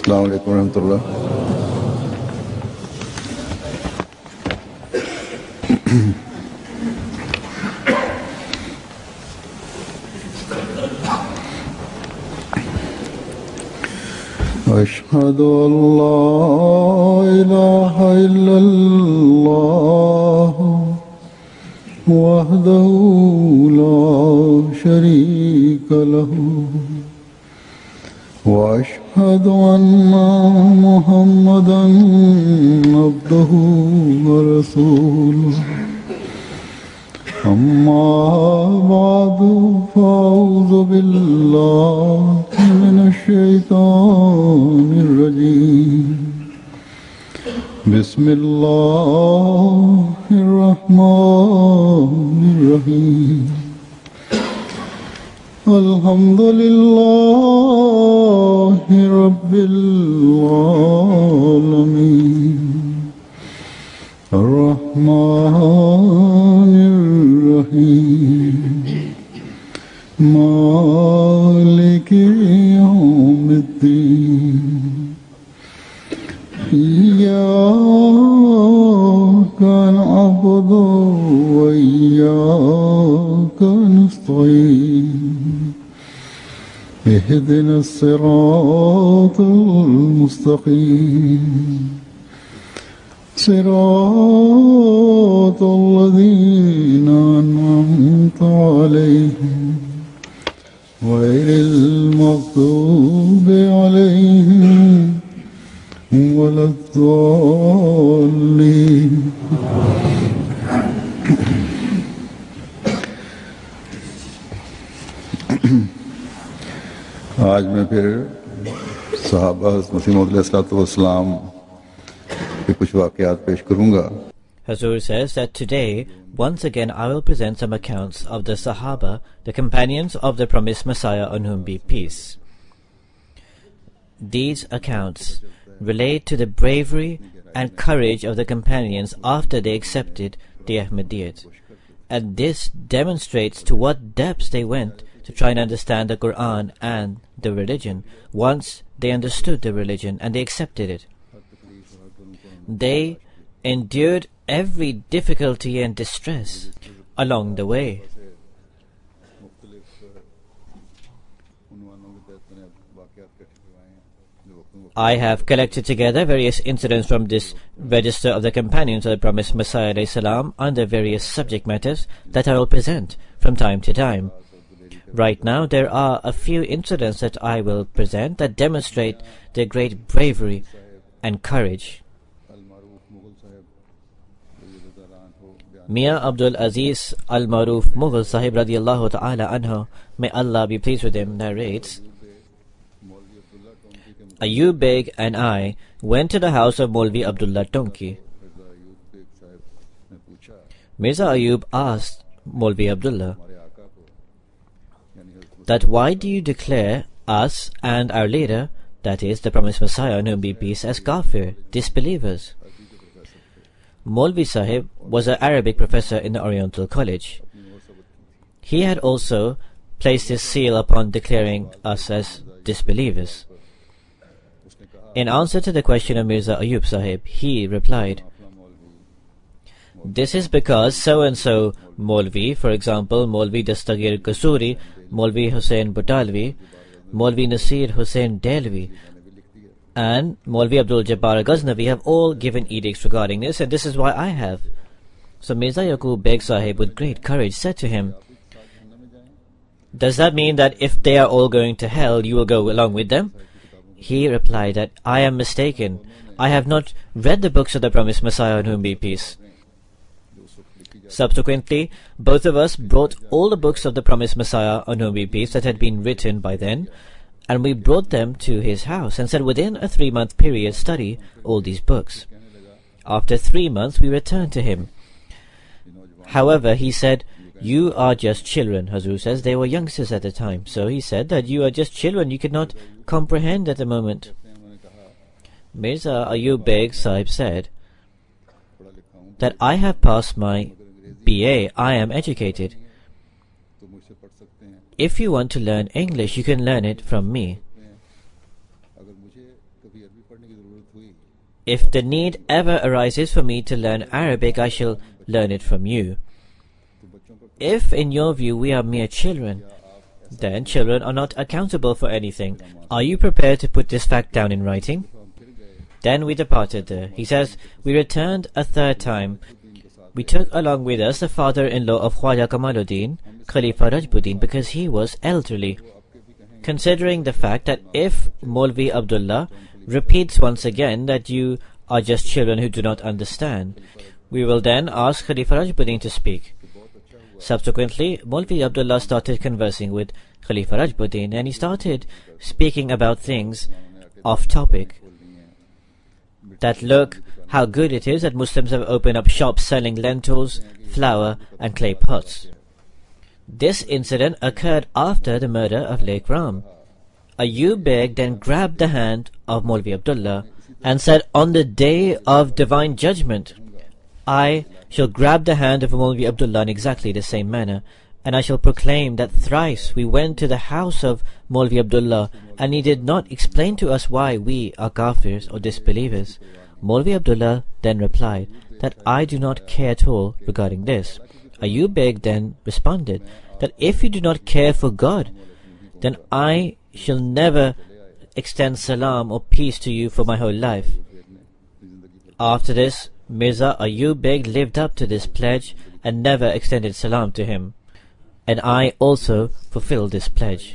अस्सलाम वालेकुम रहमतुल्लाह। अशहदु अल्ला इलाहा इल्लल्लाह वहदहु ला शरीका लहू وأشهد أن محمدا عبده ورسوله أما بعد فأعوذ بالله من الشيطان الرجيم بسم الله الرحمن الرحيم الحمد لله رب العالمين الرحمن الرحيم مالك يوم الدين إياك نعبد وإياك نستعين اهدنا الصراط المستقيم صراط الذين أنعمت عليهم غير المغضوب عليهم ولا الضالين आज मैं फिर सहाबा मसीह मौद अलैहिस्सलाम के कुछ वाक़यात पेश करूँगा। Hazur says that today, once again, I will present some accounts of the Sahaba, the companions of the promised Messiah on whom be peace. These accounts relate to the bravery and courage of the companions after they accepted the Ahmadiyyat. And this demonstrates to what depths they went to try and understand the Quran and the religion once they understood the religion and they accepted it. They endured every difficulty and distress along the way. I have collected together various incidents from this register of the companions of the promised Messiah ﷺ under various subject matters that I will present from time to time. Right now there are a few incidents that I will present that demonstrate their great bravery and courage. Mian Abdul Aziz Al-Maruf Mughal Sahib radiyallahu ta'ala anhu, may Allah be pleased with him, narrates, Ayub Beg and I went to the house of Maulvi Abdullah Tonki. Mirza Ayub asked Maulvi Abdullah that why do you declare us and our leader, that is the promised Messiah on whom be peace, as kafir, disbelievers? Maulvi Sahib was an Arabic professor in the Oriental College. He had also placed his seal upon declaring us as disbelievers. In answer to the question of Mirza Ayub Sahib, he replied, this is because so-and-so Maulvi, for example, Maulvi Dastagir Kasuri, Maulvi Hussain Butalvi, Maulvi Nasir Hussain Delvi, and Maulvi Abdul Jabbar Ghaznavi have all given edicts regarding this, and this is why I have. So Mirza Yaqub Beg Sahib with great courage said to him, does that mean that if they are all going to hell, you will go along with them? He replied that I am mistaken. I have not read the books of the promised Messiah on whom be peace. Subsequently, both of us brought all the books of the promised Messiah on whom be peace that had been written by then, and we brought them to his house and said within a 3-month period study all these books. After 3 months we returned to him. However, he said, you are just children. Hazur says they were youngsters at the time. So he said that you are just children, you could not comprehend at the moment. Mirza Ayub Beg Sahib said that I have passed my BA, I am educated. If you want to learn English, you can learn it from me. if the need ever arises for me to learn Arabic, I shall learn it from you. If in your view we are mere children, then children are not accountable for anything. Are you prepared to put this fact down in writing? Then we departed there. He says, we returned a third time. We took along with us the father-in-law of Khwaja Kamaluddin, Khalifa Rajbuddin, because he was elderly. Considering the fact that if Maulvi Abdullah repeats once again that you are just children who do not understand, we will then ask Khalifa Rajbuddin to speak. Subsequently, Maulvi Abdullah started conversing with Khalifa Rajbuddin, and he started speaking about things off topic. That look how good it is that Muslims have opened up shops selling lentils, flour and clay pots. This incident occurred after the murder of Lake Ram. Ayyub Beg then grabbed the hand of Maulvi Abdullah and said, on the day of divine judgment, I shall grab the hand of Maulvi Abdullah in exactly the same manner, and I shall proclaim that thrice we went to the house of Maulvi Abdullah, and he did not explain to us why we are kafirs or disbelievers. Maulvi Abdullah then replied that I do not care at all regarding this. Ayyub Beg then responded that if you do not care for God, then I shall never extend salam or peace to you for my whole life. After this, Mirza Ayyub Beg lived up to this pledge and never extended salam to him, and I also fulfilled this pledge.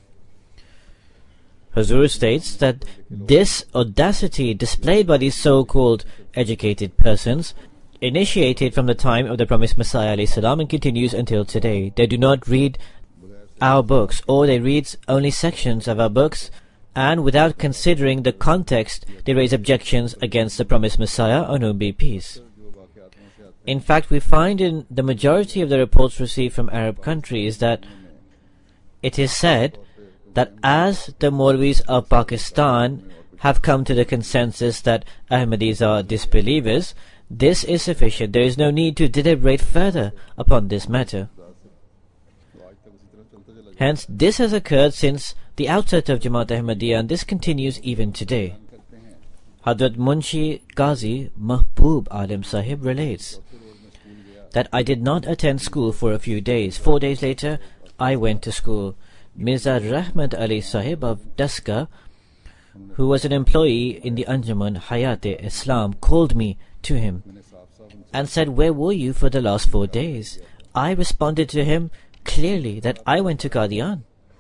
Huzur states that this audacity displayed by these so-called educated persons initiated from the time of the promised Messiah ﷺ and continues until today. They do not read our books, or they read only sections of our books, and without considering the context, they raise objections against the promised Messiah, on whom be peace. In fact, we find in the majority of the reports received from Arab countries that it is said that as the Maulvis of Pakistan have come to the consensus that Ahmadis are disbelievers, this is sufficient. There is no need to deliberate further upon this matter. Hence, this has occurred since the outset of Jamaat Ahmadiyya, and this continues even today. Hadrat Munshi Qazi Mahbub Alim Sahib relates that I did not attend school for a few days. 4 days later, I went to school. Mirza Rahmat Ali Sahib of Daska, who was an employee in the Anjuman Hayat-e-Islam, called me to him and said, where were you for the last 4 days? I responded to him clearly that I went to Qadian.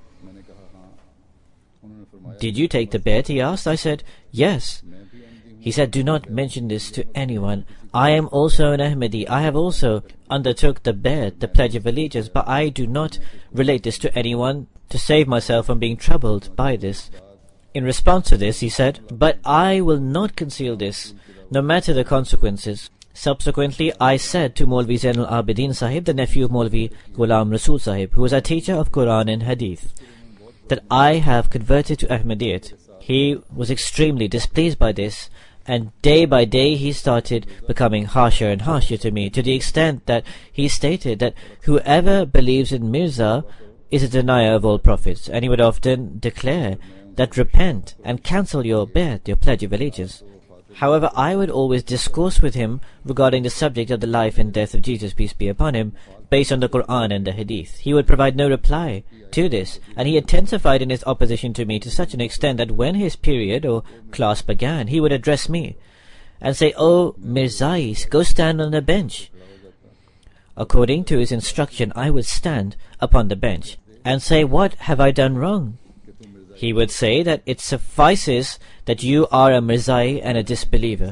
Did you take the bet? He asked. I said, yes. He said, do not mention this to anyone. I am also an Ahmadi. I have also undertook the bet, the Pledge of Allegiance, but I do not relate this to anyone to save myself from being troubled by this. In response to this, he said, but I will not conceal this, no matter the consequences. Subsequently, I said to Maulvi Zainul Abidin Sahib, the nephew of Maulvi Ghulam Rasul Sahib, who was a teacher of Quran and Hadith, that I have converted to Ahmadiyyat. He was extremely displeased by this, and day by day he started becoming harsher and harsher to me, to the extent that he stated that whoever believes in Mirza is a denier of all prophets, and he would often declare that repent and cancel your bet, your Pledge of Allegiance. However, I would always discourse with him regarding the subject of the life and death of Jesus, peace be upon him, based on the Quran and the Hadith. He would provide no reply to this, and he intensified in his opposition to me to such an extent that when his period or class began, he would address me and say, "Oh, Mirzais, go stand on the bench." According to his instruction, I would stand upon the bench and say, "What have I done wrong?" He would say that it suffices that you are a Mirzai and a disbeliever.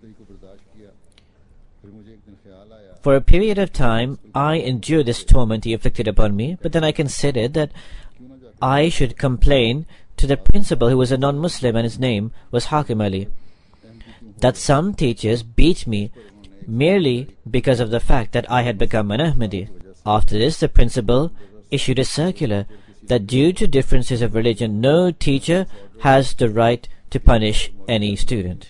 For a period of time, I endured this torment he inflicted upon me, but then I considered that I should complain to the principal, who was a non-Muslim and his name was Hakim Ali, that some teachers beat me merely because of the fact that I had become an Ahmadi. After this, the principal issued a circular that due to differences of religion, no teacher has the right to punish any student.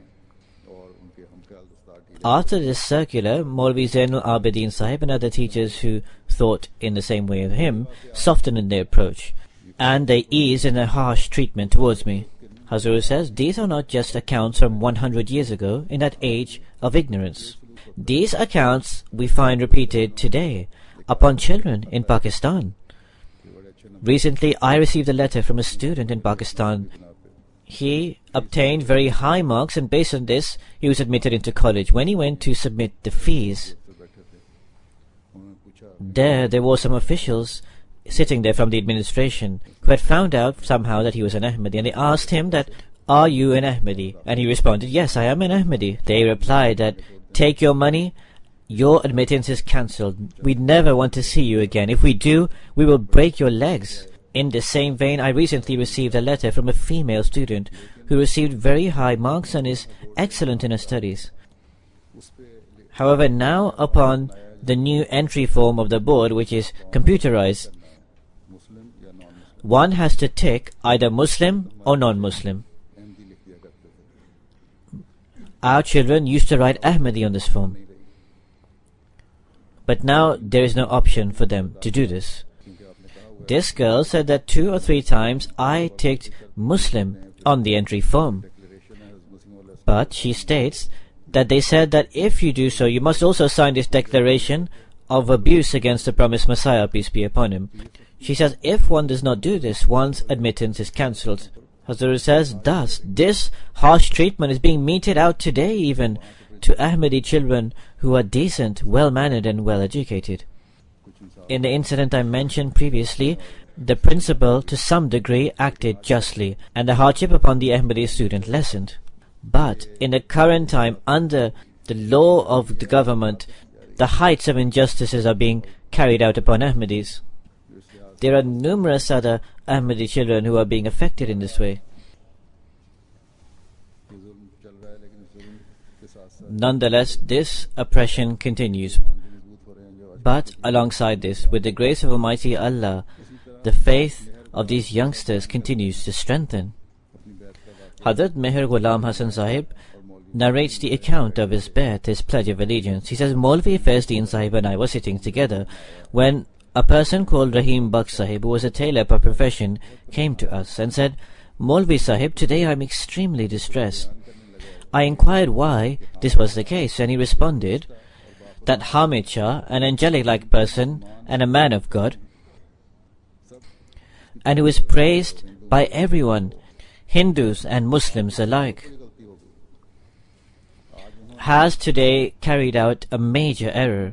After this circular, Maulvi Zainul Abidin Sahib and other teachers who thought in the same way as him softened in their approach, and they eased in their harsh treatment towards me. Hazur says, these are not just accounts from 100 years ago in that age of ignorance. These accounts we find repeated today upon children in Pakistan. Recently, I received a letter from a student in Pakistan. He obtained very high marks, and based on this, he was admitted into college. When he went to submit the fees, there were some officials sitting there from the administration who had found out somehow that he was an Ahmadi, and they asked him that, are you an Ahmadi? And he responded, yes, I am an Ahmadi. They replied that, take your money, your admittance is cancelled. We never want to see you again. If we do, we will break your legs. In the same vein, I recently received a letter from a female student who received very high marks and is excellent in her studies. However, now upon the new entry form of the board, which is computerized, one has to tick either Muslim or non-Muslim. Our children used to write Ahmadi on this form, but now there is no option for them to do this. This girl said that 2 or 3 times I ticked Muslim on the entry form, but she states that they said that if you do so, you must also sign this declaration of abuse against the promised Messiah, peace be upon him. She says if one does not do this, one's admittance is cancelled. Hazrat says, thus, this harsh treatment is being meted out today even to Ahmadi children who are decent, well-mannered and well-educated. In the incident I mentioned previously, the principal to some degree acted justly, and the hardship upon the Ahmadi student lessened. But in the current time, under the law of the government, the heights of injustices are being carried out upon Ahmadis. There are numerous other Ahmadi children who are being affected in this way. Nonetheless, this oppression continues. But alongside this, with the grace of Almighty Allah, the faith of these youngsters continues to strengthen. Hazrat Meher Ghulam Hasan Sahib narrates the account of his Bai'at, his pledge of allegiance. He says, Maulvi Faizdeen Sahib and I were sitting together when a person called Rahim Baksh Sahib, who was a tailor by profession, came to us and said, Maulvi Sahib, today I am extremely distressed. I inquired why this was the case, and he responded that Hamid Shah, an angelic-like person and a man of God, and who is praised by everyone, Hindus and Muslims alike, has today carried out a major error.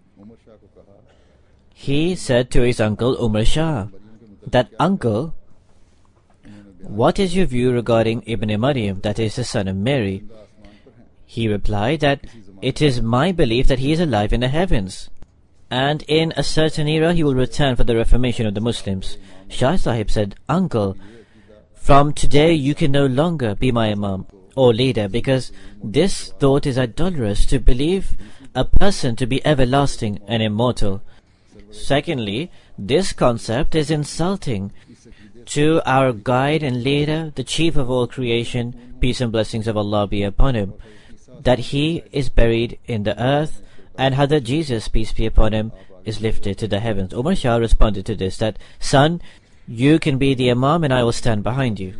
He said to his uncle Umar Shah that, uncle, what is your view regarding Ibn Maryam, that is the son of Mary? He replied that it is my belief that he is alive in the heavens, and in a certain era he will return for the reformation of the Muslims. Shah Sahib said, uncle, from today you can no longer be my imam or leader, because this thought is idolatrous, to believe a person to be everlasting and immortal. Secondly, this concept is insulting to our guide and leader, the chief of all creation, peace and blessings of Allah be upon him, that he is buried in the earth, and Hazrat Jesus, peace be upon him, is lifted to the heavens. Umar Shah responded to this that, son, you can be the imam and I will stand behind you.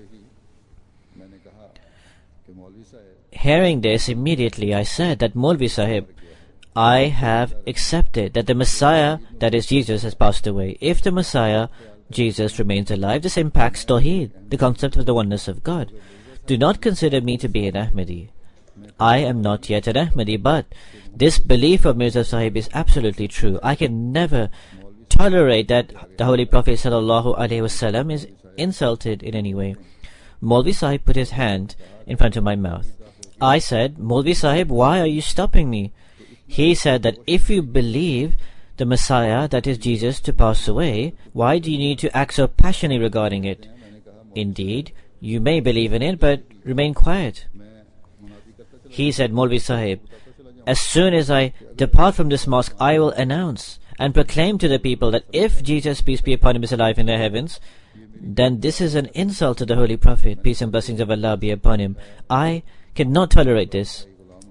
Hearing this, immediately I said that, Maulvi Sahib, I have accepted that the Messiah, that is Jesus, has passed away. If the Messiah, Jesus, remains alive, this impacts Tawheed, the concept of the oneness of God. Do not consider me to be an Ahmadi. I am not yet an Ahmadi, but this belief of Mirza Sahib is absolutely true. I can never tolerate that the Holy Prophet ﷺ is insulted in any way. Maulvi Sahib put his hand in front of my mouth. I said, Maulvi Sahib, why are you stopping me? He said that if you believe the Messiah, that is Jesus, to pass away, why do you need to act so passionately regarding it? Indeed, you may believe in it, but remain quiet. He said, Maulvi Sahib, as soon as I depart from this mosque, I will announce and proclaim to the people that if Jesus, peace be upon him, is alive in the heavens, then this is an insult to the Holy Prophet, peace and blessings of Allah be upon him. I cannot tolerate this.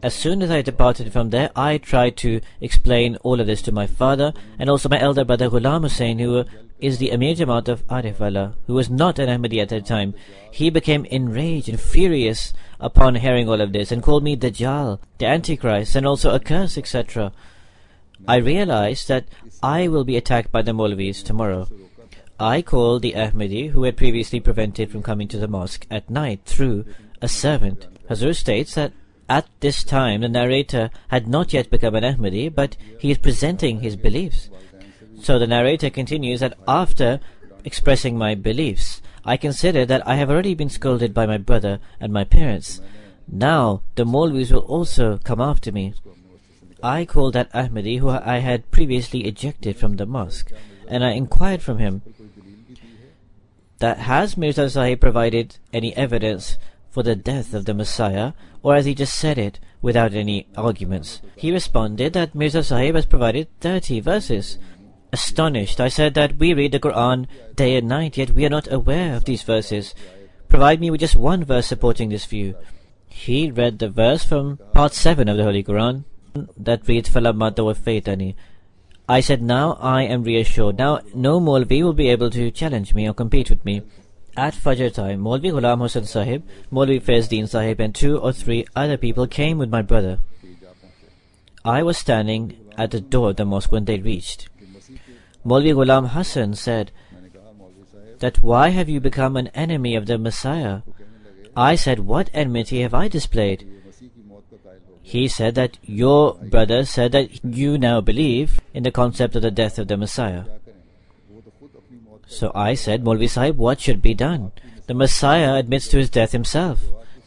As soon as I departed from there, I tried to explain all of this to my father and also my elder brother Ghulam Hussain, who is the Amir Jamaat of Arifwala, who was not an Ahmadi at that time. He became enraged and furious upon hearing all of this and called me Dajjal, the Antichrist, and also a curse, etc. I realized that I will be attacked by the Maulvis tomorrow. I called the Ahmadi who had previously prevented from coming to the mosque at night through a servant. Hazur states that at this time the narrator had not yet become an Ahmadi, but he is presenting his beliefs. So the narrator continues that after expressing my beliefs, I consider that I have already been scolded by my brother and my parents. Now the Maulvis will also come after me. I called that Ahmadi who I had previously ejected from the mosque, and I inquired from him that has Mirza Sahib provided any evidence for the death of the Messiah, or has he just said it without any arguments? He responded that Mirza Sahib has provided 30 verses. Astonished, I said that we read the Quran day and night, yet we are not aware of these verses. Provide me with just one verse supporting this view. He read the verse from part 7 of the Holy Quran that reads, فَلَمَّا تَوَفَّيْتَنِي. I said, now I am reassured. Now no Maulvi will be able to challenge me or compete with me. At Fajr time, Maulvi Ghulam Hussain Sahib, Maulvi Faizdeen Sahib and 2 or 3 other people came with my brother. I was standing at the door of the mosque when they reached. Maulvi Ghulam Hassan said that, why have you become an enemy of the Messiah? I said, what enmity have I displayed? He said that your brother said that you now believe in the concept of the death of the Messiah. So I said, Maulvi Sahib, what should be done? The Messiah admits to his death himself.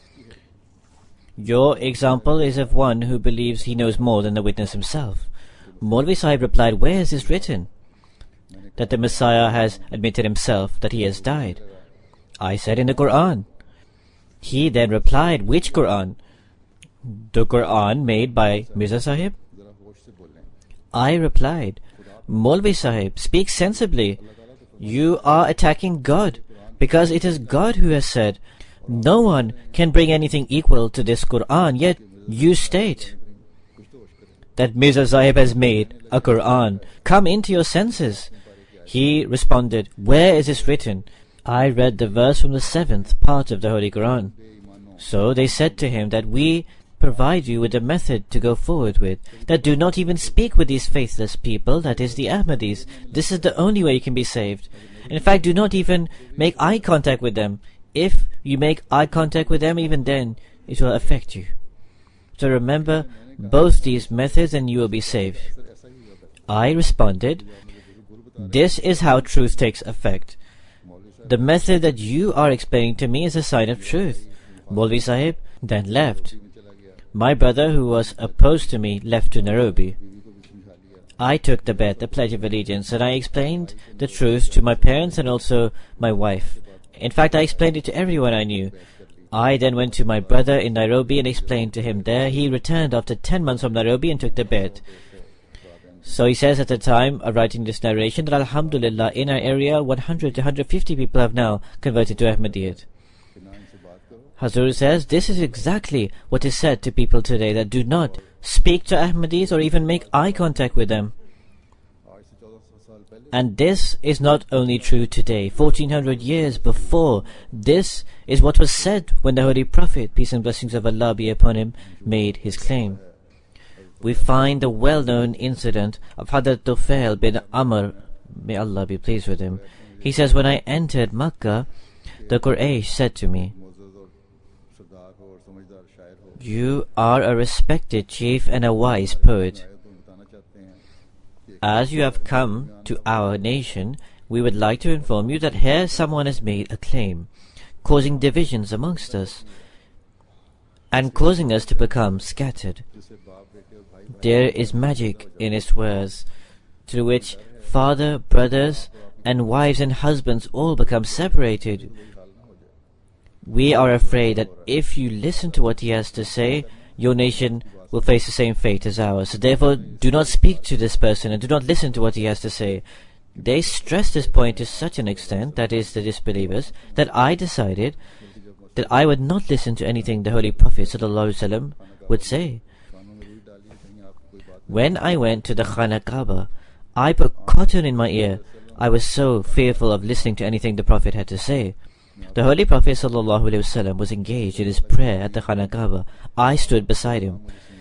Your example is of one who believes he knows more than the witness himself. Maulvi Sahib replied, where is this written? That the Messiah has admitted himself that he has died. I said, in the Quran. He then replied, which Quran? The Quran made by Mirza Sahib? I replied, Maulvi Sahib, speak sensibly. You are attacking God, because it is God who has said, no one can bring anything equal to this Quran, yet you state that Mirza Sahib has made a Quran. Come into your senses. He responded, where is this written? I read the verse from the 7th part of the Holy Quran. So they said to him that we provide you with a method to go forward with, that do not even speak with these faithless people, that is the Ahmadis. This is the only way you can be saved. In fact, do not even make eye contact with them. If you make eye contact with them, even then it will affect you. So remember both these methods and you will be saved. I responded, this is how truth takes effect. The method that you are explaining to me is a sign of truth. Maulvi Sahib then left. My brother, who was opposed to me, left to Nairobi. I took the bet, the Pledge of Allegiance, and I explained the truth to my parents and also my wife. In fact, I explained it to everyone I knew. I then went to my brother in Nairobi and explained to him there. He returned after 10 months from Nairobi and took the bet. So he says at the time of writing this narration that Alhamdulillah, in our area 100 to 150 people have now converted to Ahmadiyyat. Hazur says this is exactly what is said to people today, that do not speak to Ahmadis or even make eye contact with them. And this is not only true today, 1400 years before, this is what was said when the Holy Prophet, peace and blessings of Allah be upon him, made his claim. We find the well-known incident of Hadrat Tufail bin Amr, may Allah be pleased with him. He says, when I entered Makkah, the Quraysh said to me, you are a respected chief and a wise poet. As you have come to our nation, we would like to inform you that here someone has made a claim, causing divisions amongst us, and causing us to become scattered. There is magic in his words, through which father, brothers, and wives and husbands all become separated. We are afraid that if you listen to what he has to say, your nation will face the same fate as ours. So therefore, do not speak to this person and do not listen to what he has to say. They stress this point to such an extent, that is, the disbelievers, that I decided that I would not listen to anything the Holy Prophet ﷺ would say. When I went to the Khana Kaaba, I put cotton in my ear. I was so fearful of listening to anything the Prophet had to say. The Holy Prophet ﷺ was engaged in his prayer at the Khana Kaaba. I stood beside him.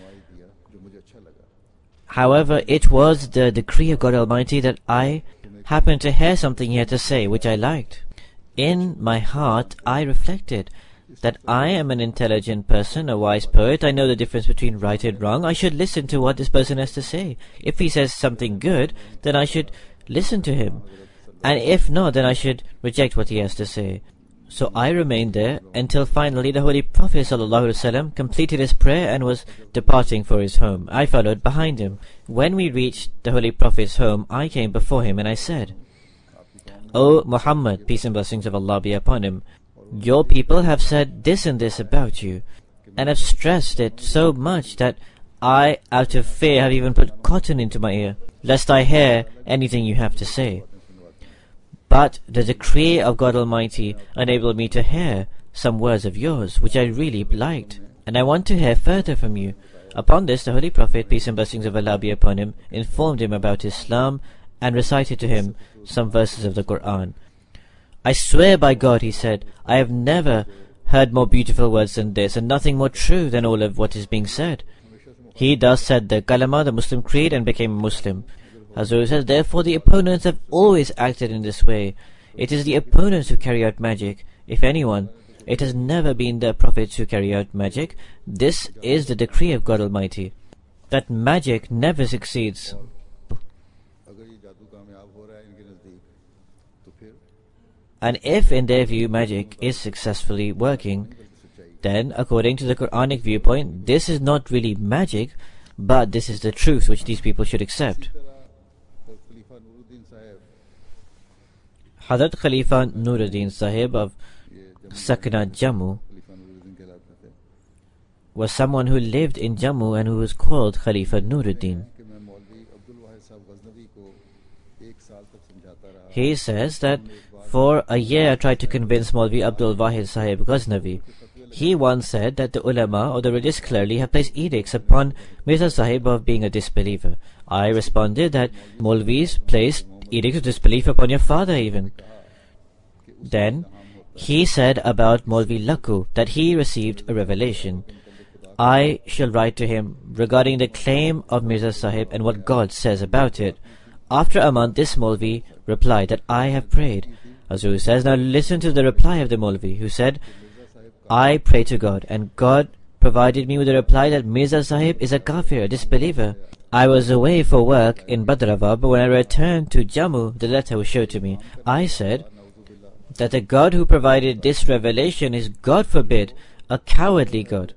However, it was the decree of God Almighty that I happened to hear something he had to say which I liked. In my heart, I reflected that I am an intelligent person, a wise poet. I know the difference between right and wrong. I should listen to what this person has to say. If he says something good, then I should listen to him. And if not, then I should reject what he has to say. So I remained there until finally the Holy Prophet ﷺ completed his prayer and was departing for his home. I followed behind him. When we reached the Holy Prophet's home, I came before him and I said, "O Muhammad, peace and blessings of Allah be upon him, your people have said this and this about you, and have stressed it so much that I, out of fear, have even put cotton into my ear, lest I hear anything you have to say. But the decree of God Almighty enabled me to hear some words of yours, which I really liked, and I want to hear further from you." Upon this, the Holy Prophet, peace and blessings of Allah be upon him, informed him about Islam and recited to him some verses of the Quran. "I swear by God," he said, "I have never heard more beautiful words than this, and nothing more true than all of what is being said." He thus said the kalama, the Muslim creed, and became a Muslim. Hazur says, therefore the opponents have always acted in this way. It is the opponents who carry out magic, if anyone. It has never been the prophets who carry out magic. This is the decree of God Almighty, that magic never succeeds. And if in their view magic is successfully working, then according to the Quranic viewpoint, this is not really magic, but this is the truth which these people should accept. Hazrat Khalifa Nuruddin Sahib of Sakna Jammu was someone who lived in Jammu and who was called Khalifa Nuruddin. He says that for a year I tried to convince Maulvi Abdul Wahid Sahib Ghaznavi. He once said that the ulama or the religious clergy have placed edicts upon Mirza Sahib of being a disbeliever. I responded that Maulvis placed edicts of disbelief upon your father even. Then he said about Maulvi Lakku that he received a revelation. I shall write to him regarding the claim of Mirza Sahib and what God says about it. After a month, this Maulvi replied that I have prayed. Hazur says, now listen to the reply of the Maulvi, who said, I pray to God, and God provided me with a reply that Mirza Sahib is a kafir, a disbeliever. I was away for work in Badrava, but when I returned to Jammu, the letter was shown to me. I said that the God who provided this revelation is, God forbid, a cowardly God,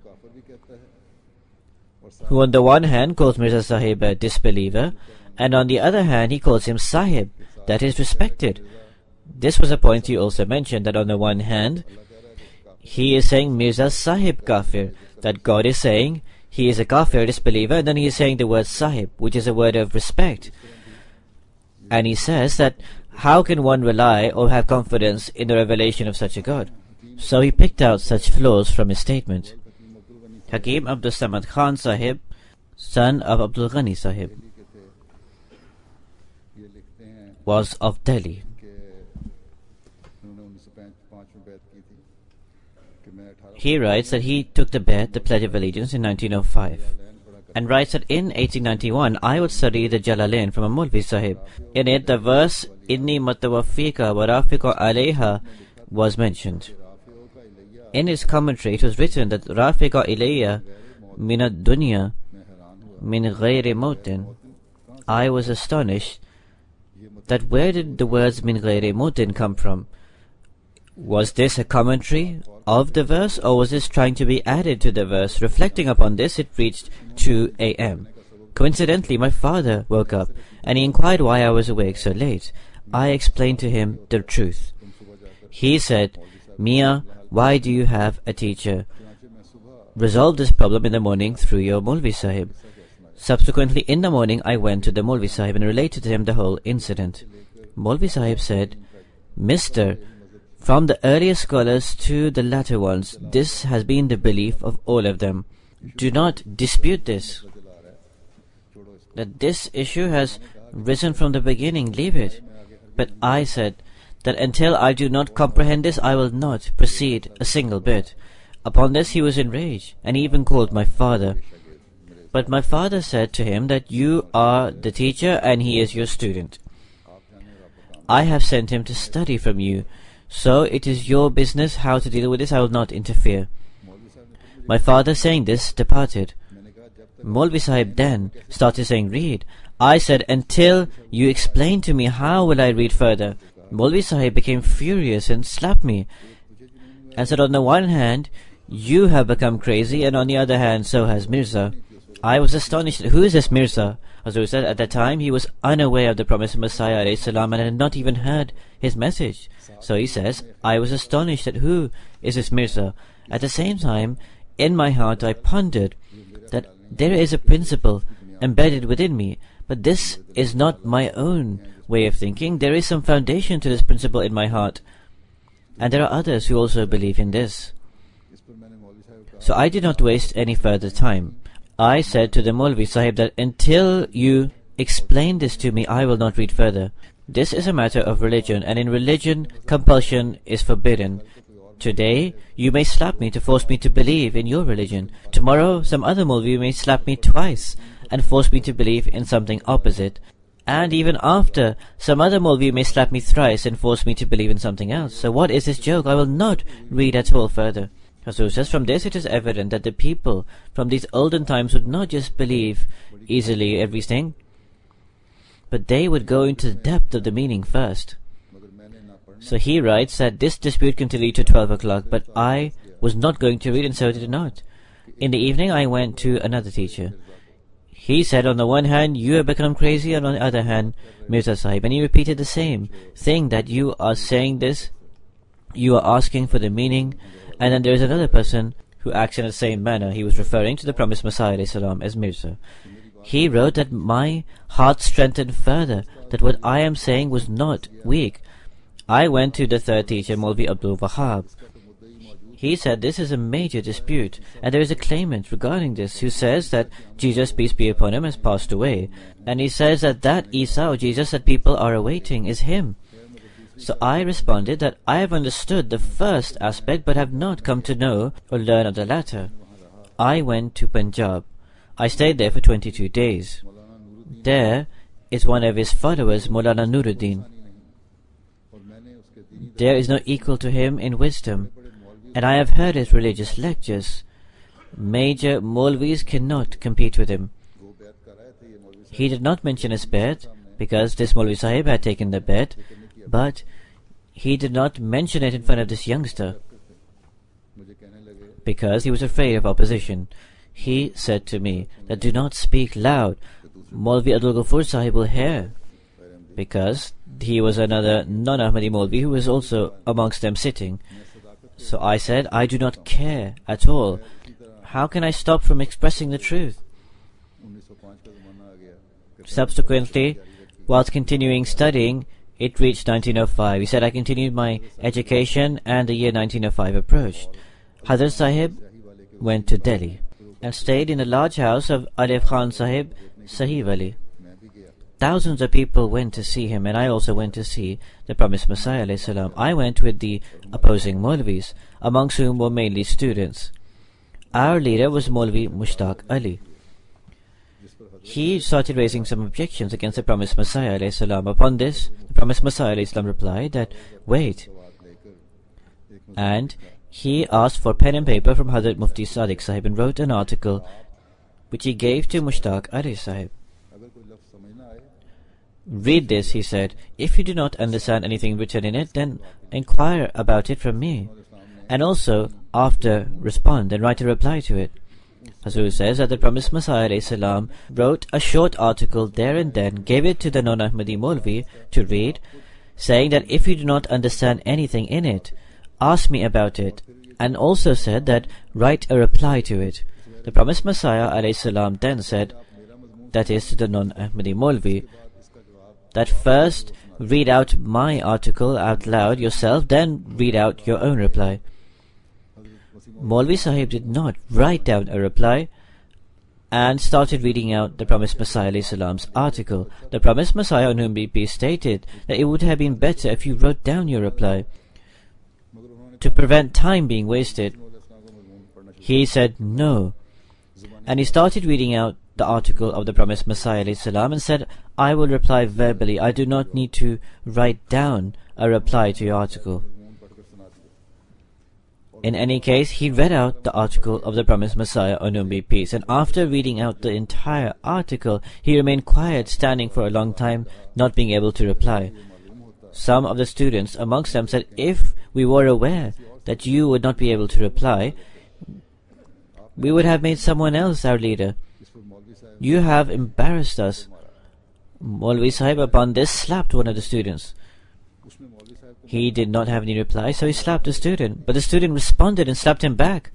who on the one hand calls Mirza Sahib a disbeliever, and on the other hand he calls him Sahib, that is respected. This was a point he also mentioned, that on the one hand he is saying Mirza Sahib kafir, that God is saying he is a kafir, disbeliever, and then he is saying the word Sahib, which is a word of respect. And he says that how can one rely or have confidence in the revelation of such a God? So he picked out such flaws from his statement. Hakim Abdul Samad Khan Sahib, son of Abdul Ghani Sahib, was of Delhi. He writes that he took the Bayat, the Pledge of Allegiance, in 1905, and writes that in 1891 I would study the Jalalain from a Maulvi Sahib. In it, the verse Inni Matawaffika wa Rafiqa Alayha was mentioned. In his commentary, it was written that Rafiqa Ilayya Minad Dunya Min Ghayri Mautin. I was astonished that where did the words Min Ghayri Mautin come from? Was this a commentary of the verse, or was this trying to be added to the verse? Reflecting upon this, it reached 2 a.m. Coincidentally, my father woke up, and he inquired why I was awake so late. I explained to him the truth. He said, Mia, why do you have a teacher? Resolve this problem in the morning through your Maulvi Sahib. Subsequently, in the morning, I went to the Maulvi Sahib and related to him the whole incident. Maulvi Sahib said, Mister, from the earliest scholars to the latter ones, this has been the belief of all of them. do not dispute this. That this issue has risen from the beginning, leave it. But I said that until I do not comprehend this, I will not proceed a single bit. Upon this he was enraged, and he even called my father. But my father said to him that you are the teacher and he is your student. I have sent him to study from you, so it is your business how to deal with this. I will not interfere. My father, saying this, departed. Maulvi Sahib then started saying, read. I said, until you explain to me, how will I read further? Maulvi Sahib became furious and slapped me and said, on the one hand, you have become crazy, and on the other hand, so has Mirza. I was astonished. Who is this Mirza? Hazur said at that time he was unaware of the promised Messiah ﷺ and had not even heard his message. So he says, I was astonished at who is this Mirza. At the same time, in my heart I pondered that there is a principle embedded within me, but this is not my own way of thinking. There is some foundation to this principle in my heart, and there are others who also believe in this. So I did not waste any further time. I said to the Maulvi Sahib that until you explain this to me, I will not read further. This is a matter of religion, and in religion, compulsion is forbidden. Today, you may slap me to force me to believe in your religion. Tomorrow, some other Maulvi may slap me twice and force me to believe in something opposite. And even after, some other Maulvi may slap me thrice and force me to believe in something else. So what is this joke? I will not read at all further. Hazur says, from this it is evident that the people from these olden times would not just believe easily everything, but they would go into the depth of the meaning first. So he writes that this dispute continued to 12 o'clock, but I was not going to read, and so did not. In the evening I went to another teacher. He said, on the one hand, you have become crazy, and on the other hand, Mirza Sahib. And he repeated the same thing, that you are saying this, you are asking for the meaning, and then there is another person who acts in the same manner. He was referring to the promised Messiah ﷺ as Mirza. He wrote that my heart strengthened further, that what I am saying was not weak. I went to the third teacher, Maulvi Abdul Wahab. He said this is a major dispute, and there is a claimant regarding this who says that Jesus, peace be upon him, has passed away. And he says that Isa or Jesus that people are awaiting is him. So I responded that I have understood the first aspect but have not come to know or learn of the latter. I went to Punjab. I stayed there for 22 days. There is one of his followers, Maulana Nuruddin. There is no equal to him in wisdom, and I have heard his religious lectures. Major Maulvis cannot compete with him. He did not mention his bet, because this Maulvi Sahib had taken the bet, but he did not mention it in front of this youngster, because he was afraid of opposition. He said to me that do not speak loud. Maulvi Abdul Ghaffur Sahib will hear, because he was another non-Ahmadi Maulvi who was also amongst them sitting. So I said, I do not care at all. How can I stop from expressing the truth? Subsequently, whilst continuing studying, it reached 1905. He said, I continued my education and the year 1905 approached. Hazrat Sahib went to Delhi and stayed in the large house of Alif Khan Sahib, Sahib Ali. Thousands of people went to see him, and I also went to see the promised Messiah ﷺ. I went with the opposing Maulvis, amongst whom were mainly students. Our leader was Maulvi Mushtaq Ali. He started raising some objections against the promised Messiah ﷺ. Upon this, the promised Messiah ﷺ replied that, wait. And he asked for pen and paper from Hazrat Mufti Sadiq Sahib and wrote an article which he gave to Mushtaq Ali Sahib. Read this, he said. If you do not understand anything written in it, then inquire about it from me. And also, after, respond and write a reply to it. Hazur says that the promised Messiah ﷺ wrote a short article there and then, gave it to the non-Ahmadi Maulvi to read, saying that if you do not understand anything in it, ask me about it, and also said that write a reply to it. The promised Messiah ﷺ then said, that is to the non-Ahmadi Maulvi, that first read out my article out loud yourself, then read out your own reply. Maulvi Sahib did not write down a reply, and started reading out the Promised Messiah ﷺ's article. The Promised Messiah, on whom be peace, stated that it would have been better if you wrote down your reply to prevent time being wasted. He said no, and he started reading out the article of the Promised Messiah ﷺ and said, I will reply verbally. I do not need to write down a reply to your article. In any case, he read out the article of the Promised Messiah, on whom be peace, and after reading out the entire article, he remained quiet, standing for a long time, not being able to reply. Some of the students amongst them said, if we were aware that you would not be able to reply, we would have made someone else our leader. You have embarrassed us. Maulvi Sahib upon this slapped one of the students. He did not have any reply, so he slapped the student. But the student responded and slapped him back.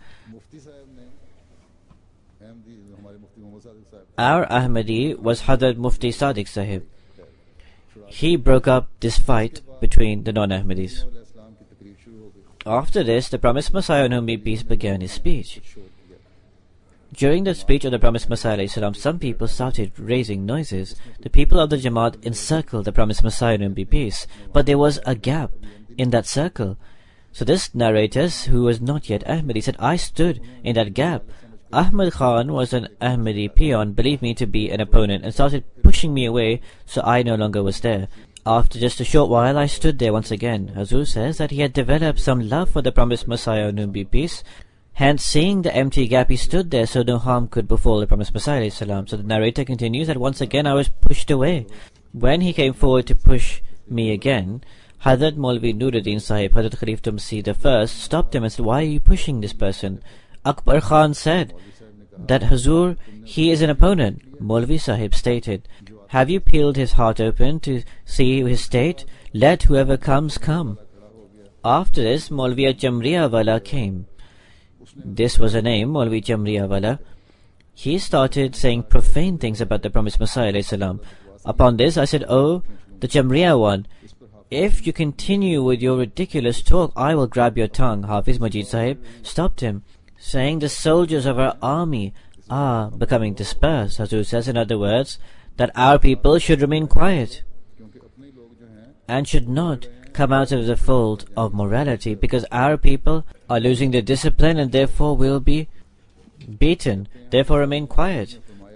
Our Ahmadi was Hadrat Mufti Sadiq Sahib. He broke up this fight between the non-Ahmadis. After this, the Promised Messiah, on whom be peace, began his speech. During the speech of the Promised Messiah ﷺ, some people started raising noises. The people of the Jamaat encircled the Promised Messiah, on whom be peace, but there was a gap in that circle. So this narrator, who was not yet Ahmadi, said, I stood in that gap. Ahmad Khan was an Ahmadi peon, believed me to be an opponent, and started pushing me away, so I no longer was there. After just a short while, I stood there once again. Hazur says that he had developed some love for the Promised Messiah, on whom be peace. Hence, seeing the empty gap, he stood there so no harm could befall the Promised Messiah ﷺ. So the narrator continues that once again I was pushed away. When he came forward to push me again, Hazrat Maulvi Nuruddin Sahib, Hazrat Khalif Tumsi the first, stopped him and said, why are you pushing this person? Akbar Khan said that Hazur, he is an opponent. Maulvi Sahib stated, have you peeled his heart open to see his state? Let whoever comes come. After this, Maulvi Jamriya Wala came. This was a name, Maulvi Jamriya Wala. He started saying profane things about the Promised Messiah ﷺ. Upon this, I said, oh, the Jamriya one, if you continue with your ridiculous talk, I will grab your tongue. Hafiz Majid Sahib stopped him, saying the soldiers of our army are becoming dispersed. Hazur says, in other words, that our people should remain quiet and should not come out of the fold of morality, because our people are losing their discipline and therefore will be beaten. Therefore remain quiet.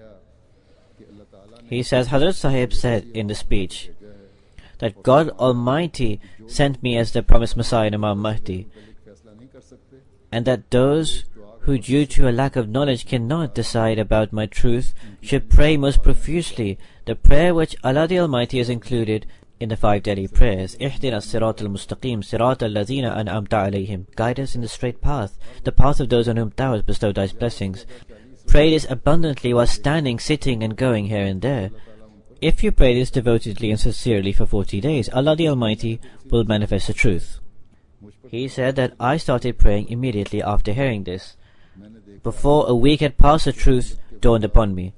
He says, Hazrat Sahib said in the speech that God Almighty sent me as the Promised Messiah and Imam Mahdi, and that those who due to a lack of knowledge cannot decide about my truth should pray most profusely the prayer which Allah the Almighty has included in the 5 daily prayers. Ihdina sirat al-mustaqim, sirat al-lazina an'amta alayhim. Guide us in the straight path, the path of those on whom Thou hast bestowed Thy blessings. Pray this abundantly while standing, sitting and going here and there. If you pray this devotedly and sincerely for 40 days, Allah the Almighty will manifest the truth. He said that I started praying immediately after hearing this. Before a week had passed, the truth dawned upon me.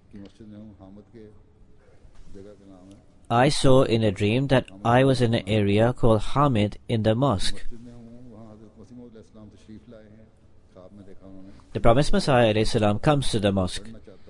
I saw in a dream that I was in an area called Hamid in the mosque. The Promised Messiah ﷺ comes to the mosque.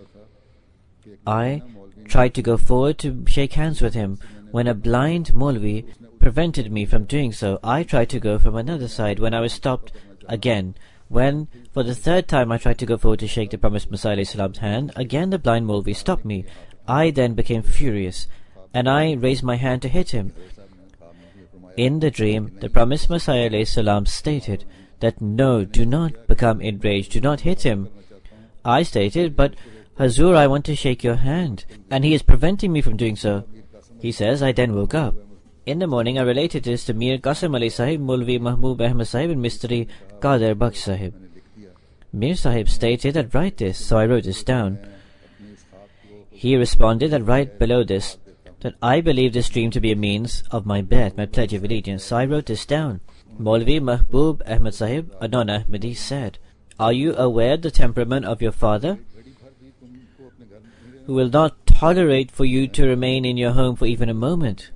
I tried to go forward to shake hands with him, when a blind Maulvi prevented me from doing so. I tried to go from another side, when I was stopped again. When, for the 3rd time, I tried to go forward to shake the Promised Messiah ﷺ's hand, again the blind Maulvi stopped me. I then became furious, and I raised my hand to hit him. In the dream, the Promised Messiah ﷺ stated that no, do not become enraged, do not hit him. I stated, but Hazur, I want to shake your hand, and he is preventing me from doing so. He says, I then woke up. In the morning, I related this to Mir Qasim Ali Sahib, Maulvi Mahbub Ahmad Sahib, and Mistri Qadir Bakhsh Sahib. Mir Sahib stated that write this, so I wrote this down. He responded that write below this, that I believe this dream to be a means of my bet, my pledge of allegiance, so I wrote this down. Maulvi Mahbub Ahmad Sahib, a non-Ahmadi, said, are you aware of the temperament of your father, who will not tolerate for you to remain in your home for even a moment?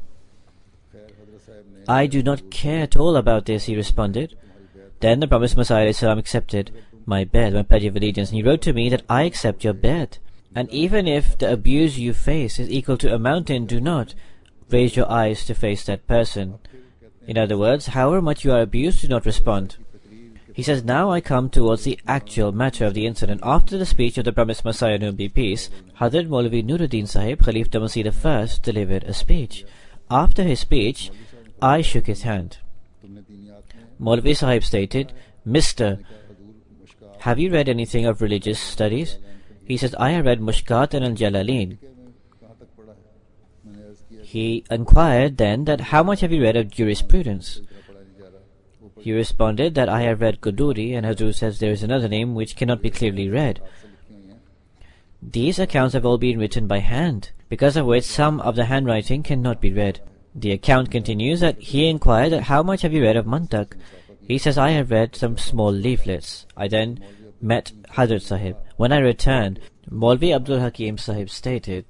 I do not care at all about this, he responded. Then the Promised Messiah ﷺ accepted my bed, my pledge of allegiance. And he wrote to me that I accept your bed. And even if the abuse you face is equal to a mountain, do not raise your eyes to face that person. In other words, however much you are abused, do not respond. He says, now I come towards the actual matter of the incident. After the speech of the promised Messiah, on whom be peace, Hazrat Maulvi Nuruddin Sahib, Khalifa Masih I, delivered a speech. After his speech, I shook his hand. Maulvi Sahib stated, Mister, have you read anything of religious studies? He says, I have read Mushkat and Al-Jalalain. He inquired then that how much have you read of jurisprudence? He responded that I have read Quduri, and Hazur says there is another name which cannot be clearly read. These accounts have all been written by hand, because of which some of the handwriting cannot be read. The account continues that he inquired that how much have you read of Mantak? He says, I have read some small leaflets. I then met Hazrat Sahib. When I returned, Maulvi Abdul Hakim Sahib stated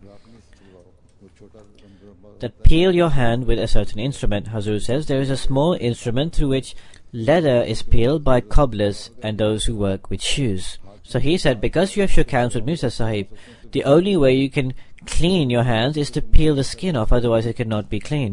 that peel your hand with a certain instrument. Hazur says there is a small instrument through which leather is peeled by cobblers and those who work with shoes. So he said, because you have shook hands with Mirza Sahib, the only way you can clean your hands is to peel the skin off, otherwise it cannot be cleaned.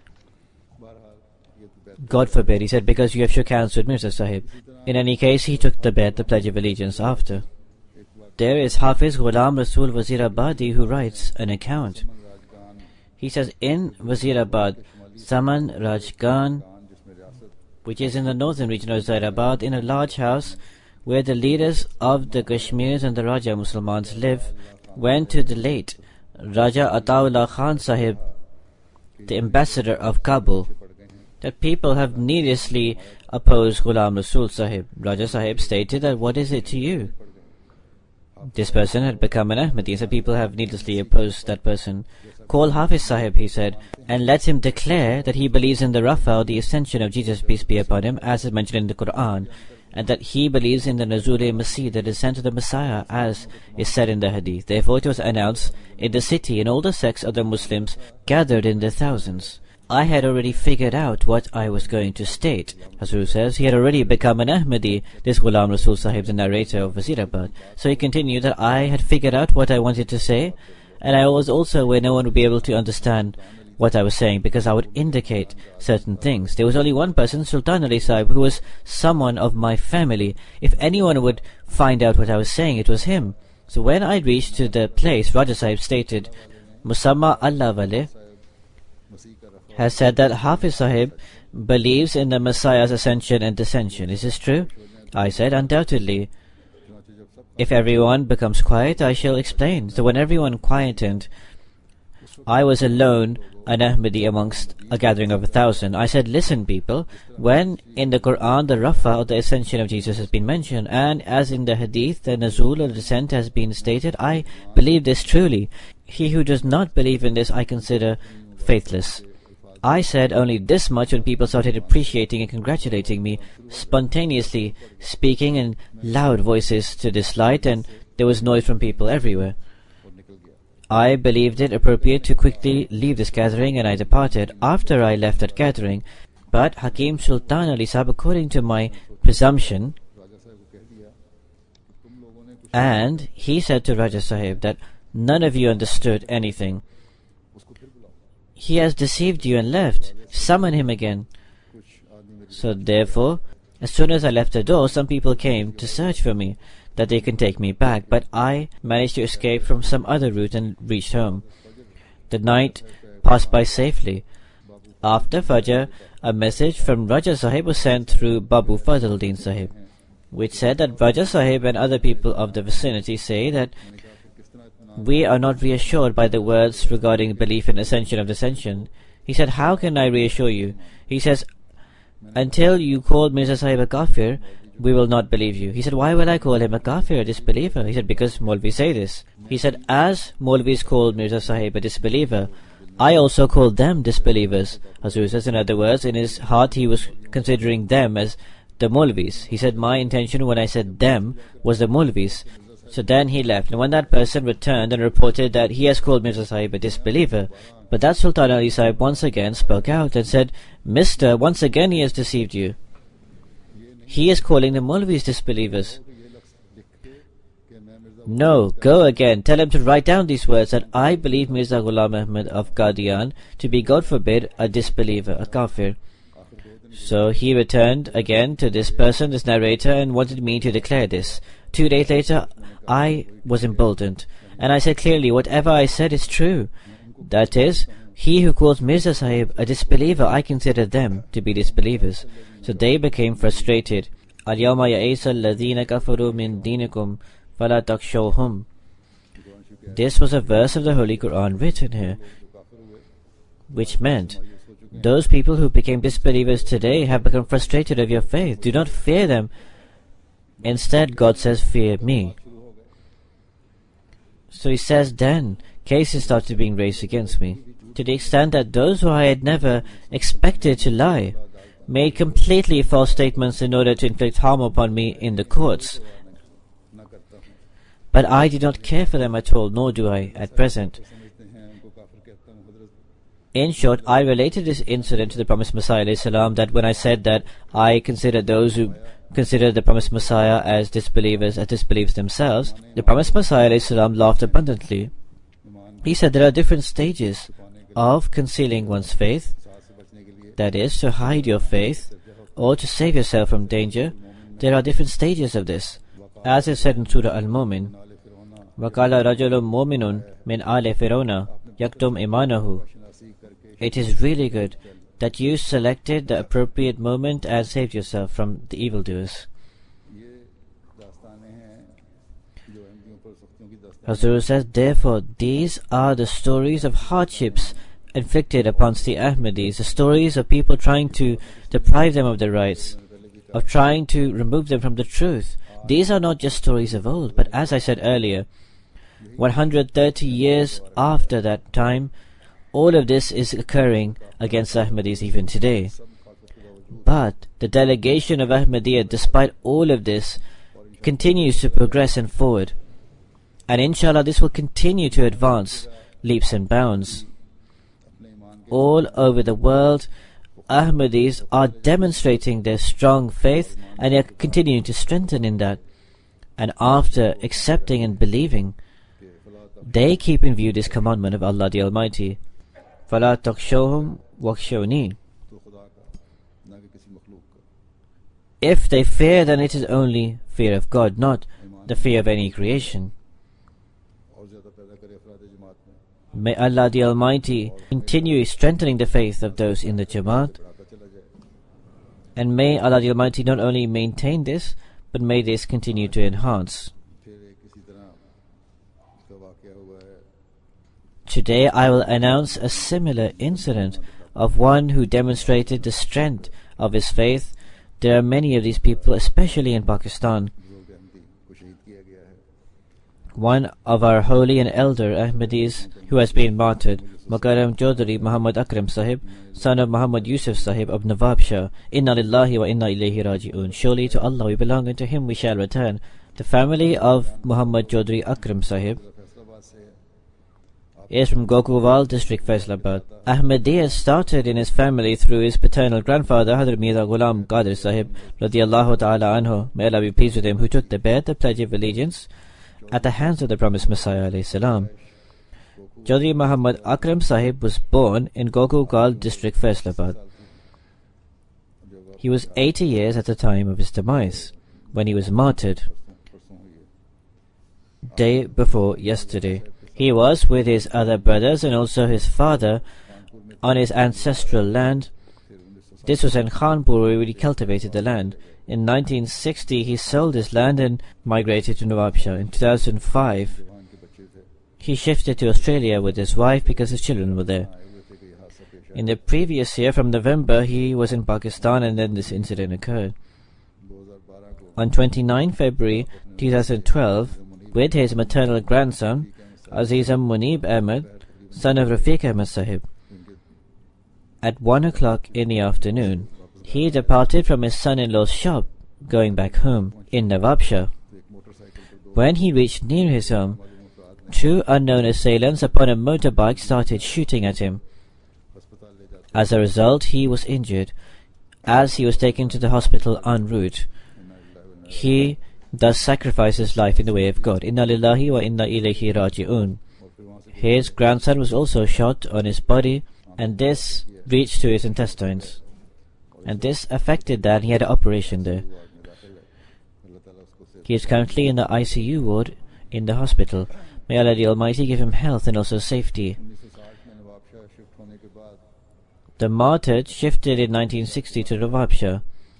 God forbid, he said, because you have shook hands with Mirza Sahib. In any case, he took the bed, the Pledge of Allegiance, after. There is Hafiz Ghulam Rasul Wazirabadi who writes an account. He says, in Wazirabad, Saman Rajgan, which is in the northern region of Wazirabad, in a large house where the leaders of the Kashmirs and the Raja Muslimans live, went to the late Raja Ataullah Khan Sahib, the ambassador of Kabul, that people have needlessly opposed Ghulam Rasul Sahib. Raja Sahib stated that, what is it to you? This person had become an Ahmadi, so people have needlessly opposed that person. Call Hafiz Sahib, he said, and let him declare that he believes in the Rafa, or the ascension of Jesus, peace be upon him, as is mentioned in the Quran, and that he believes in the Nuzul-e-Masih, the descent of the Messiah, as is said in the Hadith. Therefore it was announced in the city, and all the sects of the Muslims gathered in their thousands. I had already figured out what I was going to state. Hazur says he had already become an Ahmadi, this Ghulam Rasul Sahib, the narrator of Wazirabad. So he continued that I had figured out what I wanted to say, and I was also where no one would be able to understand what I was saying, because I would indicate certain things. There was only one person, Sultan Ali Sahib, who was someone of my family. If anyone would find out what I was saying, it was him. So when I reached to the place, Raja Sahib stated, Musamma Allah Wale has said that Hafiz Sahib believes in the Messiah's ascension and descension. Is this true? I said, undoubtedly. If everyone becomes quiet, I shall explain. So when everyone quietened, I was alone, an Ahmadi amongst a gathering of 1,000. I said, listen people, when in the Quran the Rafa, or the ascension of Jesus, has been mentioned, and as in the Hadith the Nuzul, or descent, has been stated, I believe this truly. He who does not believe in this I consider faithless. I said only this much when people started appreciating and congratulating me, spontaneously speaking in loud voices to this light, and there was noise from people everywhere. I believed it appropriate to quickly leave this gathering, and I departed. After I left that gathering, but Hakim Sultan Ali Sahib, according to my presumption, and he said to Raja Sahib that none of you understood anything. He has deceived you and left. Summon him again. So therefore, as soon as I left the door, some people came to search for me, that they can take me back, but I managed to escape from some other route and reached home. The night passed by safely. After Fajr, a message from Raja Sahib was sent through Babu Fazluddin Sahib, which said that Raja Sahib and other people of the vicinity say that we are not reassured by the words regarding belief in ascension of descension. He said, how can I reassure you? He says, until you called Mirza Sahib a kafir, we will not believe you. He said, why will I call him a kafir, a disbeliever? He said, because Maulvis say this. He said, as Maulvis called Mirza Sahib a disbeliever, I also called them disbelievers. Hazur says, in other words, in his heart he was considering them as the Maulvis. He said, my intention when I said them was the Maulvis. So then he left, and when that person returned and reported that he has called Mirza Sahib a disbeliever, but that Sultan Ali Sahib once again spoke out and said, Mister, once again he has deceived you. He is calling the Maulvis disbelievers. No, go again. Tell him to write down these words, that I believe Mirza Ghulam Ahmad of Qadian to be, God forbid, a disbeliever, a kafir. So he returned again to this person, this narrator, and wanted me to declare this. 2 days later, I was emboldened, and I said clearly, whatever I said is true. That is, he who calls Mirza Sahib a disbeliever, I consider them to be disbelievers. So they became frustrated. Al-yawma ya'isa alladhina kafaru min dinikum fala takshawhum. This was a verse of the Holy Quran written here, which meant, those people who became disbelievers today have become frustrated of your faith. Do not fear them. Instead, God says, fear me. So he says, then cases started being raised against me, to the extent that those who I had never expected to lie made completely false statements in order to inflict harm upon me in the courts. But I did not care for them at all, nor do I at present. In short, I related this incident to the promised Messiah ﷺ, that when I said that I consider those who consider the promised Messiah as disbelievers themselves, the promised Messiah ﷺ laughed abundantly. He said there are different stages of concealing one's faith, that is, to hide your faith, or to save yourself from danger. There are different stages of this. As is said in Surah Al-Mu'min, وَقَالَ رَجُلٌ مُؤْمِنٌ مِنْ آلِ فِرْعَوْنَ يَكْتُمْ إِيمَانَهُ. It is really good that you selected the appropriate moment and saved yourself from the evildoers. Hazur says, therefore, these are the stories of hardships inflicted upon the Ahmadis, the stories of people trying to deprive them of their rights, of trying to remove them from the truth. These are not just stories of old, but as I said earlier, 130 years after that time, all of this is occurring against Ahmadis even today. But the delegation of Ahmadiyya, despite all of this, continues to progress and forward. And inshallah, this will continue to advance leaps and bounds. All over the world, Ahmadis are demonstrating their strong faith, and they are continuing to strengthen in that. And after accepting and believing, they keep in view this commandment of Allah the Almighty, فَلَا تَخْشَوْهُمْ وَخْشَوْنِي. If they fear, then it is only fear of God, not the fear of any creation. May Allah the Almighty continue strengthening the faith of those in the Jamaat, and may Allah the Almighty not only maintain this, but may this continue to enhance. Today I will announce a similar incident of one who demonstrated the strength of his faith. There are many of these people, especially in Pakistan. One of our holy and elder Ahmadis who has been martyred, Mukarram Chaudhry Muhammad Akram Sahib, son of Muhammad Yusuf Sahib of Nawabshah. Inna lillahi wa inna ilayhi raji'un. Surely to Allah we belong, and to Him we shall return. The family of Muhammad Chaudhry Akram Sahib is from Gokulwal district, Faisalabad. Ahmadiyya started in his family through his paternal grandfather, Hazrat Mirza Ghulam Qadir Sahib, radiyallahu ta'ala anhu, may Allah be pleased with him, who took the Bayat, the Pledge of Allegiance, at the hands of the promised Messiah alayhi salam. Chaudhry Muhammad Akram Sahib was born in Gokulwal district, Faisalabad. He was 80 years at the time of his demise, when he was martyred. Day before yesterday, he was with his other brothers and also his father on his ancestral land. This was in Khanpur, where he cultivated the land. In 1960, he sold his land and migrated to Nawabshah. In 2005, he shifted to Australia with his wife because his children were there. In the previous year, from November, he was in Pakistan, and then this incident occurred. On 29 February 2012, with his maternal grandson, Azizam Munib Ahmed, son of Rafiq Ahmed Sahib, at 1 o'clock in the afternoon, he departed from his son-in-law's shop, going back home in Nawabshah. When he reached near his home, 2 unknown assailants upon a motorbike started shooting at him. As a result, he was injured. As he was taken to the hospital en route, he thus sacrificed his life in the way of God. Inna lillahi wa inna ilayhi raji'un. His grandson was also shot on his body, and this reached to his intestines. And this affected that, and he had an operation there. He is currently in the ICU ward in the hospital. May Allah the Almighty give him health and also safety. The martyr shifted in 1960 to Nawabshah,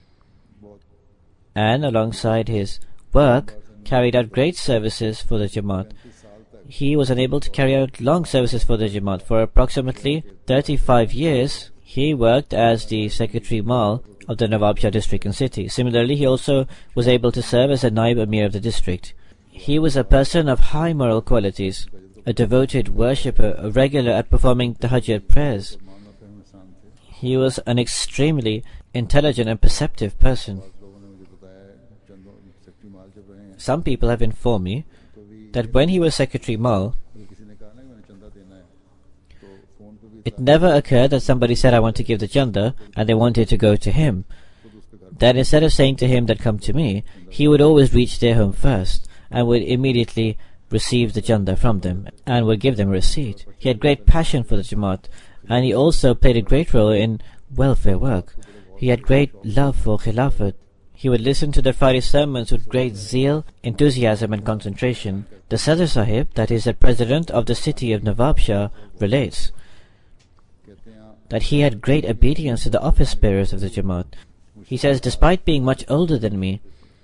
and alongside his work carried out great services for the Jamaat. He was unable to carry out long services for the Jamaat. For approximately 35 years, he worked as the Secretary Mal of the Nawabshah district and city. Similarly, he also was able to serve as a Naib Amir of the district. He was a person of high moral qualities, a devoted worshipper, a regular at performing Tahajjud prayers. He was an extremely intelligent and perceptive person. Some people have informed me that when he was Secretary Mal, it never occurred that somebody said, "I want to give the chanda," and they wanted to go to him. That instead of saying to him that come to me, he would always reach their home first and would immediately receive the chanda from them and would give them a receipt. He had great passion for the Jamaat, and he also played a great role in welfare work. He had great love for Khilafat. He would listen to the Friday sermons with great zeal, enthusiasm and concentration. The Sadr Sahib, that is the president of the city of Nawabshah, relates that he had great obedience to the office bearers of the Jamaat. He says, despite being much older than me,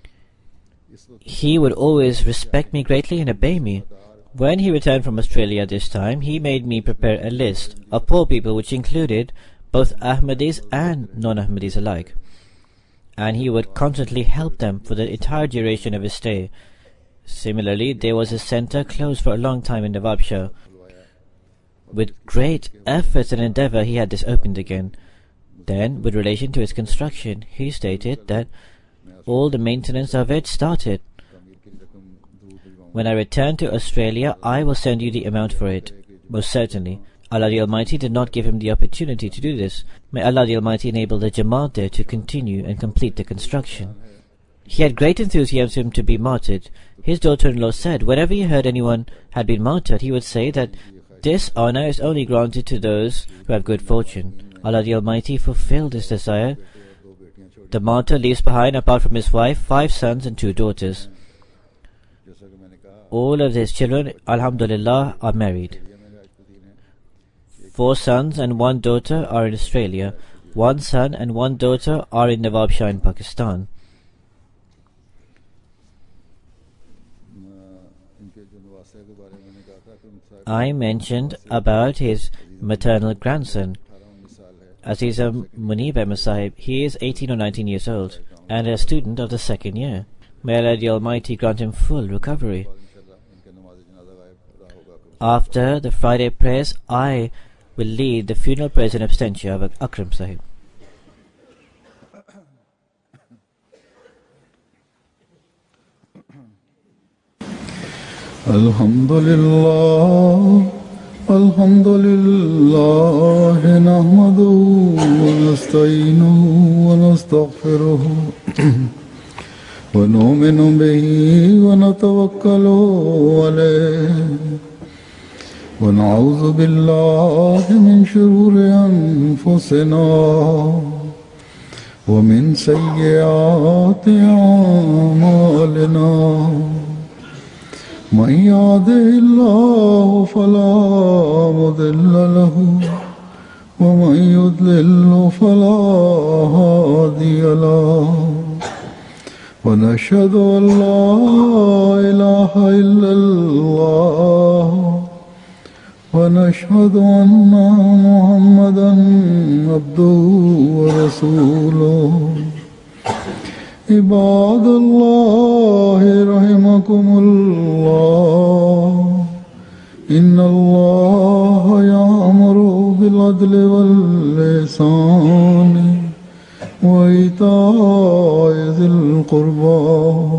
he would always respect me greatly and obey me. When he returned from Australia this time, he made me prepare a list of poor people which included both Ahmadis and non-Ahmadis alike. And he would constantly help them for the entire duration of his stay. Similarly, there was a centre closed for a long time in Nawabshah. With great efforts and endeavour, he had this opened again. Then, with relation to its construction, he stated that all the maintenance of it started. When I return to Australia, I will send you the amount for it. Most certainly. Allah the Almighty did not give him the opportunity to do this. May Allah the Almighty enable the Jamaat there to continue and complete the construction. He had great enthusiasm to be martyred. His daughter-in-law said, whenever he heard anyone had been martyred, he would say that this honor is only granted to those who have good fortune. Allah the Almighty fulfilled his desire. The martyr leaves behind, apart from his wife, 5 sons and 2 daughters. All of his children, alhamdulillah, are married. 4 sons and 1 daughter are in Australia. 1 son and 1 daughter are in Nawabshah in Pakistan. I mentioned about his maternal grandson, Aziza Munib Ahmed Sahib. He is 18 or 19 years old and a student of the 2nd year. May Allah the Almighty grant him full recovery. After the Friday prayers, I will lead the funeral prayers in absentia of Akram Sahib. Alhamdulillah, alhamdulillah, nahmaduhu wa nasta'inuhu wa nastaghfiruhu wa nu'minu bihi wa natawakkalu alayhi wa na'udhu billahi min shururi anfusina wa min sayyiati a'malina. من يهده الله فلا مضل له ومن يضلل فلا هادي له ونشهد أن لا إله إلا الله ونشهد أن محمدا عبده ورسوله عباد الله رحمكم الله إن الله يأمر بالعدل والإحسان وإيتاء ذي القربى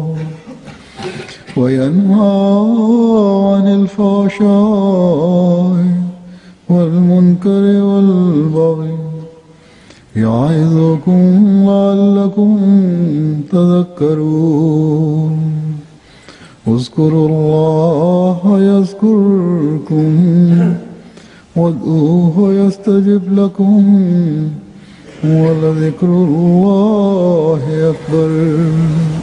وينهى عن الفحشاء والمنكر والبغي يعظكم لعلكم تذكرون اذكروا الله يذكركم وادعوه يستجب لكم ولذكر الله أكبر.